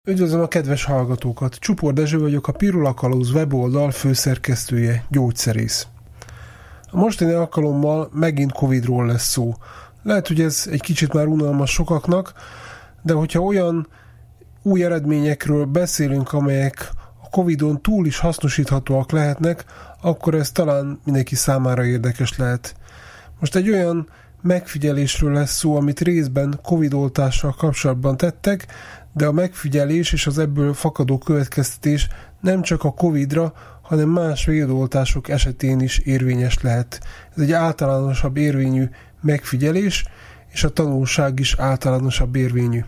Üdvözlöm a kedves hallgatókat! Csupor Dezső vagyok, a Pirula Kalauz weboldal főszerkesztője, gyógyszerész. A mostani alkalommal megint Covid-ról lesz szó. Lehet, hogy ez egy kicsit már unalmas sokaknak, de hogyha olyan új eredményekről beszélünk, amelyek a Covid-on túl is hasznosíthatóak lehetnek, akkor ez talán mindenki számára érdekes lehet. Most egy olyan megfigyelésről lesz szó, amit részben Covid-oltással kapcsolatban tettek, de a megfigyelés és az ebből fakadó következtetés nem csak a Covid-ra, hanem más védőoltások esetén is érvényes lehet. Ez egy általánosabb érvényű megfigyelés, és a tanulság is általánosabb érvényű.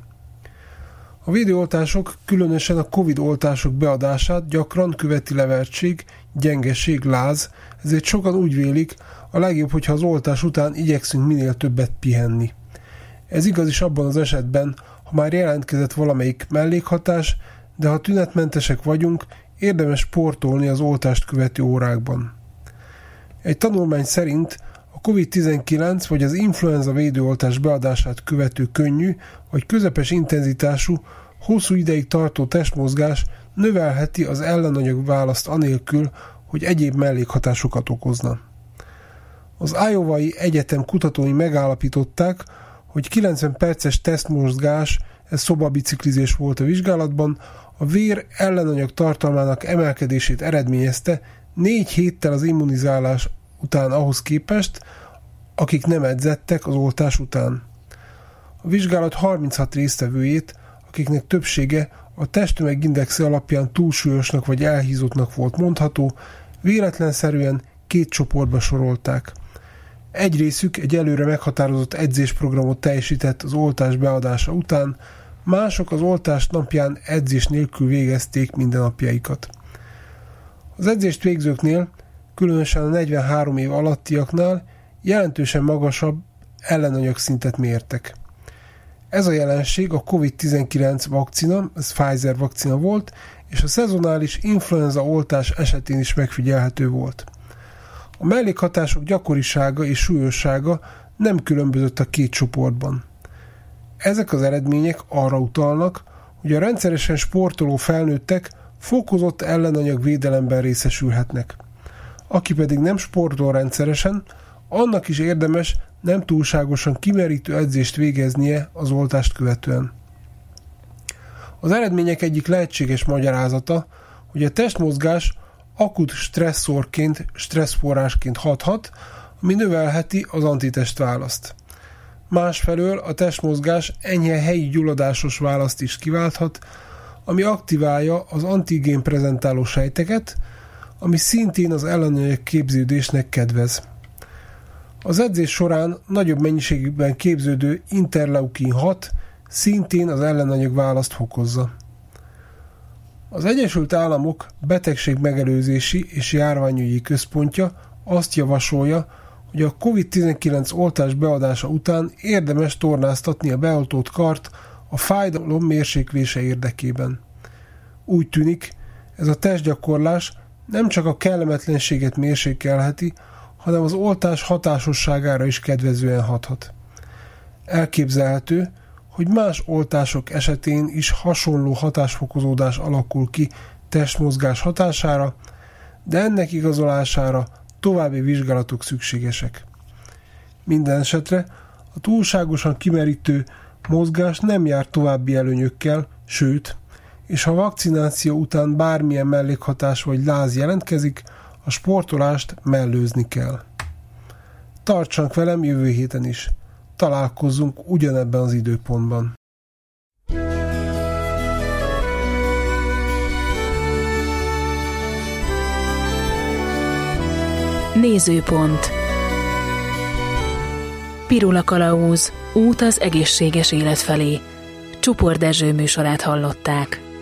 A védőoltások, különösen a Covid-oltások beadását gyakran követi levertség, gyengeség, láz, ezért sokan úgy vélik, a legjobb, hogyha az oltás után igyekszünk minél többet pihenni. Ez igaz is abban az esetben, ha már jelentkezett valamelyik mellékhatás, de ha tünetmentesek vagyunk, érdemes sportolni az oltást követő órákban. Egy tanulmány szerint a COVID-19 vagy az influenza védőoltás beadását követő könnyű vagy közepes intenzitású, hosszú ideig tartó testmozgás növelheti az ellenanyag választ anélkül, hogy egyéb mellékhatásokat okozna. Az Iowai Egyetem kutatói megállapították, hogy 90 perces tesztmozgás, ez szobabiciklizés volt a vizsgálatban, a vér ellenanyag tartalmának emelkedését eredményezte 4 héttel az immunizálás után ahhoz képest, akik nem edzettek az oltás után. A vizsgálat 36 résztvevőjét, akiknek többsége a testtömegindexe alapján túlsúlyosnak vagy elhízottnak volt mondható, véletlenszerűen 2 csoportba sorolták. Egy részük egy előre meghatározott edzésprogramot teljesített az oltás beadása után, mások az oltás napján edzés nélkül végezték mindennapjaikat. Az edzést végzőknél, különösen a 43 év alattiaknál jelentősen magasabb ellenanyagszintet mértek. Ez a jelenség a COVID-19 vakcina, ez Pfizer vakcina volt, és a szezonális influenza oltás esetén is megfigyelhető volt. A mellékhatások gyakorisága és súlyossága nem különbözött a 2 csoportban. Ezek az eredmények arra utalnak, hogy a rendszeresen sportoló felnőttek fokozott ellenanyag védelemben részesülhetnek. Aki pedig nem sportol rendszeresen, annak is érdemes nem túlságosan kimerítő edzést végeznie az oltást követően. Az eredmények egyik lehetséges magyarázata, hogy a testmozgás akut stresszorként, stresszforrásként hathat, ami növelheti az antitestválaszt. Másfelől a testmozgás enyhe helyi gyulladásos választ is kiválthat, ami aktiválja az antigén prezentáló sejteket, ami szintén az ellenanyag képződésnek kedvez. Az edzés során nagyobb mennyiségben képződő interleukin 6 szintén az ellenanyag választ fokozza. Az Egyesült Államok Betegségmegelőzési és Járványügyi Központja azt javasolja, hogy a COVID-19 oltás beadása után érdemes tornáztatni a beoltott kart a fájdalom mérséklése érdekében. Úgy tűnik, ez a testgyakorlás nem csak a kellemetlenséget mérsékelheti, hanem az oltás hatásosságára is kedvezően hathat. Elképzelhető, hogy más oltások esetén is hasonló hatásfokozódás alakul ki testmozgás hatására, de ennek igazolására további vizsgálatok szükségesek. Minden esetre a túlságosan kimerítő mozgás nem jár további előnyökkel, sőt, és ha vakcináció után bármilyen mellékhatás vagy láz jelentkezik, a sportolást mellőzni kell. Tartsanak velem jövő héten is. Találkozzunk ugyanebben az időpontban. Nézőpont. Pirula Kalauz. Út az egészséges élet felé. Csupor Dezső műsorát hallották.